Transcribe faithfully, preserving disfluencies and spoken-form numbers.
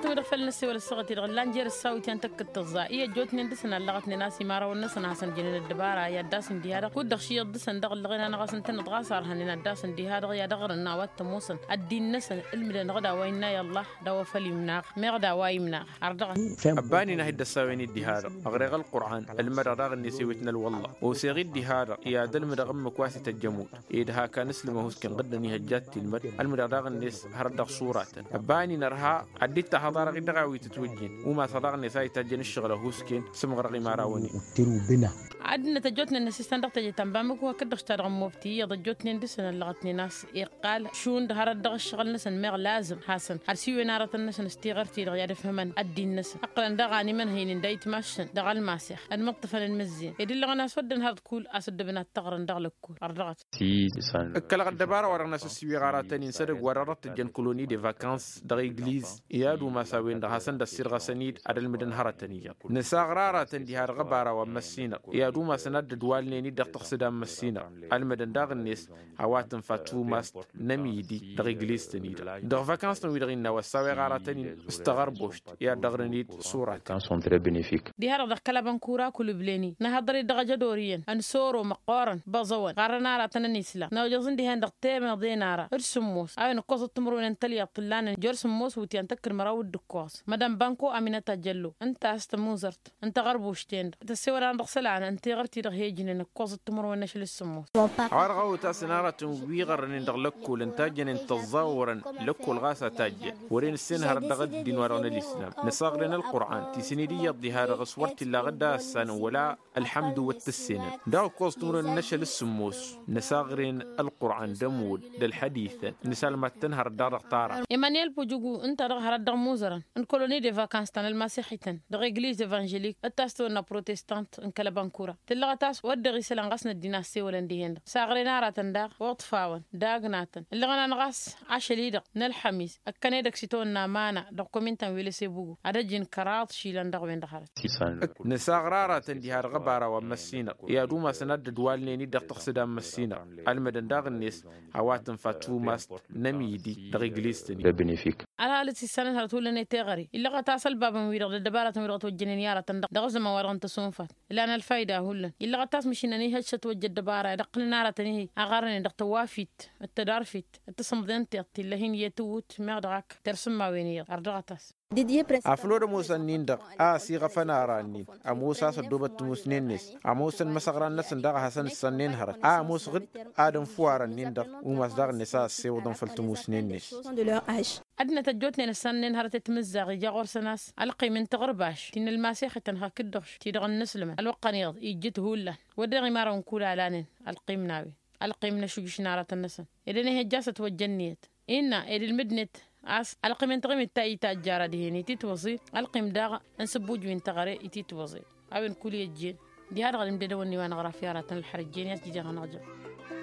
تو دخل نسي ولا صغتي غلان جير الساوي تنتك التزائية جوتني دسنا لغتني ناسي مارا والنسنا حسن جنين الدبارة يا داسن دي هذا كود دخشي دسن دغل لغينا أنا غاسن تن تغاسر هننا داسن دي هذا يا دغر النوات تموسن الدين نسن المدن غدا ويننا يلا دوا فلي مناق ما غدا واي مناق أردغ أباني نهد الساويني دي هذا أغرق القرآن المرة راغ النسيوتنا الوالله وسيغي دي هذا يا دل مرغم كواسة الجمود إذا كان نسلمه هسكن غدني هجات المر المرة راغ النس هردغ صورات أباني نرها عديت حضارة غدغاوي تتوجين وما صدق النساء تجين الشغل هسكن سمغرقي ماراوني عدنا تجوتنا النسيستان دغ تجي تنبامك وكدغ اشترغ موفتي يضجوتني دسنا لغتني ناس إقال شون ده هردغ الشغل نسن مغ لازم حسن هرسيوي نارة النسن استيغرتي دغ يعرف من الدين نسن أقلا دغاني من هين دايت ماشن دغ الماسخ المقطفة المزين يدل لغنا سودن هرد كول أسد بنا التغرن دغ لكول أردغت الكلغ الدبارة ورغنا سسيوي غاراتين ينسرق ورارت الجن كولوني دي فاكانس دغ إجليز يادو ما ساوين دغ حسن دا السيرغ سنيد عدل مدن هرتنية نسا غرارة دي هار غبارة ومسينا يادو ما سند دوالنيني دغ تقصدا مسينا المدن دغ الناس هواتن فاتو ماست نميدي دغ إجليز تنيدا دغ فاكانس نوي دغينا وساوي غاراتين استغر بوشت يا دغ نيد صورة دي هار دغ كلابن كورا كل بليني نهضري دغ جدوريين أنسورو مقارن بازوان قارنا راتنا نيسلا نوجزن دي هندغ تيمة دينارا ارسموس أين قوس التمرون انتلي أطلان جرسموس وتيان تكر مراود دكواس مدام بانكو أمينة تجلو أنت استموزرت أنت غربوشتين تسوي عن دغسلان أنت غرتي دغ هيجين قوس التمرون نشل السموس عارغو تاسنارة ويغر ندغ لكو لنتاجن انتظاورا لكو الغاسة تاج ورين السن هردغ الدين ورغن الإسلام نصاغرنا القرآن تسني دي يضي هارغ صورت الله غدا السنة ولا الحمد والتسنة داو قوس تمرون نشل السموس نصاغرين القرآن دمود للحديث نسال ما تنهر دار طارة إيمانويل بوجوجو أنت رغ هردغ موزرا ان كولوني دي فاكانس تان المسيحيتن دغ إجليز إيفانجيليك التاستو نا بروتستانت ان كلابانكورا تلغا تاس ودغي سلان غاسنا الديناستي ولا نديهند ساغرينا راتن داغ وطفاون داغناتن اللي غنا نغاس عشليدق نالحميس اكنيدك سيتون نامانا دغ كومينتان ويلسي بوغو ادجين كرات شيلان دغ وين دخرت نساغرارا تندي هار غبارا ومسينا يا دوما سند دوالني دغ تقصدا مسينا المدن داغ الناس هواتن فاتو ماست نميدي دغ إجليز تني بنفيك على التي سنة هرتولني تغري إلا غتاصل بابا ويرغ الدبارة ويرغ توجنين يارة دغ زما ورغن تصونفات إلا أنا الفايدة هلا إلا غتاس مشيناني هشة توجد الدبارة دقل نارة تنهي أغارني دغ توافيت التدارفيت التصمدين تيغتي اللهين يتوت مغدغك ترسم ما وينيغ أردغتاس أفلور موسى نيندق آ سيغ فنارانين أموسى صدوبة موسنينيس أموسى مسغران نسن دغ حسن السنين هرت آ موسغد آدم فوارا نيندق ومسدغ نساء سيودن فلتموسنينيس أدنى تجوتني السنين هرت تمزغ يجاغور سناس ألقي من تغرباش تين الماسيخ تنها كدوش تيدغ النسلم الوقنيض يجت هولا ودغي مارا ونكول علانين ألقي مناوي ألقي من شوش نارة النسن إذن هجاسة وجنيت إنا إذ المدنت أس ألقي من تغيم التاي تاجارة دهني تتوصي ألقي مداغ أنسبوج من تغري تتوصي أبن كل يجين دي هذا غالم بدوني وأنا غرافيارة الحرجين يسجي غنغجر